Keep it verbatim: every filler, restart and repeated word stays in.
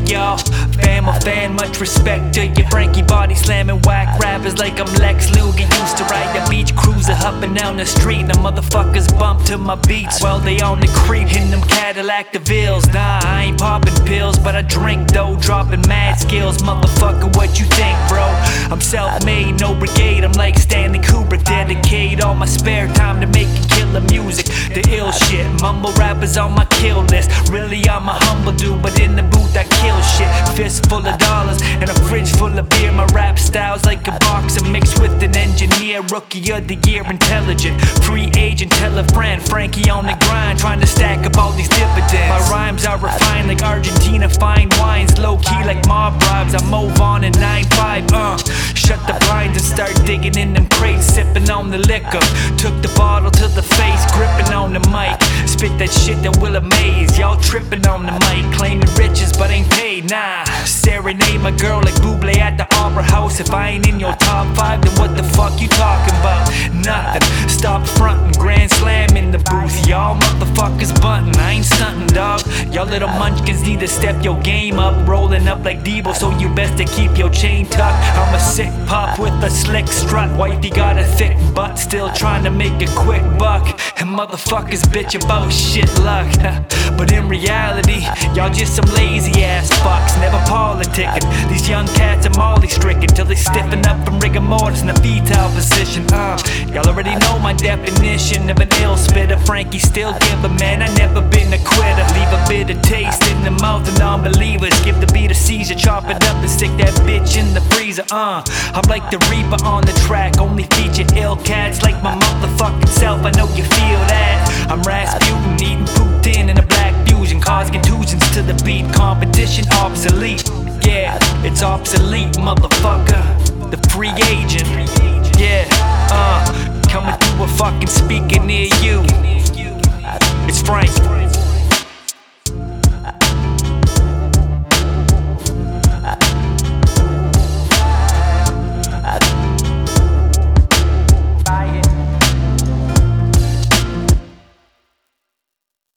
y'all. Fam or fan, much respect to you. Frankie body slamming whack rappers like I'm Lex Luger. Used to ride the beach cruiser, hopping down the street. And the motherfuckers bump to my beats while they on the creep in them Cadillac DeVilles. Nah, I ain't popping pills, but I drink though, dropping mad skills. Motherfucker, what you think, bro? I'm self-made, no brigade. I'm like Stanley Kubrick, dedicate all my spare time to making killer music. The ill shit, mumble rappers on my kill list. Really, I'm a humble dude, but in the booth I kill shit. Fist full of dollars and a fridge full of beer. My rap style's like a boxer mixed with an engineer. Rookie of the year, intelligent, free agent. Tell a friend, Frankie on the grind, trying to stack up all these dividends. My rhymes are refined like Argentina fine wines, low key like mob bribes. I move on in nine five. Uh, shut the blinds and start digging in them crates, sipping on the liquor. Took the bottle to the face, gripping on the mic. Spit that shit that will amaze. Y'all tripping on the mic, claiming riches but ain't paid. Nah, serenade my girl like Bublé at the Opera House. If I ain't in your top five, then what the fuck you talking about? Nothing. Stop frontin', grand slam in the booth. Y'all motherfuckers buntin', I ain't stuntin', dog. Y'all little munchkins need to step your game up. Rolling up like Debo, so you best to keep your chain tucked. I'm a sick pop with a slick strut. Wifey got a thick butt, still trying to make a quick buck. And motherfuckers bitch about shit luck. But in reality, y'all just some lazy ass fucks, never politicking. These young cats are molly stricken till they stiffen up from rigor mortis in a fetal position. Uh, y'all already know my definition of an ill spitter. Frankie still give a man, I never been a quitter. Leave a bitter taste in the mouth of non-believers. Give the beat a seizure, chop it up and stick that bitch in the freezer. Uh, I'm like the Reaper on the track, only feature ill cats like my motherfucking self. I know you feel that. I'm Rasputin, eating Putin in a black fusion, cause contusions to the beat. Competition obsolete, yeah, it's obsolete, motherfucker. The free agent, yeah, uh, coming through a fucking speaker near you. It's Frank.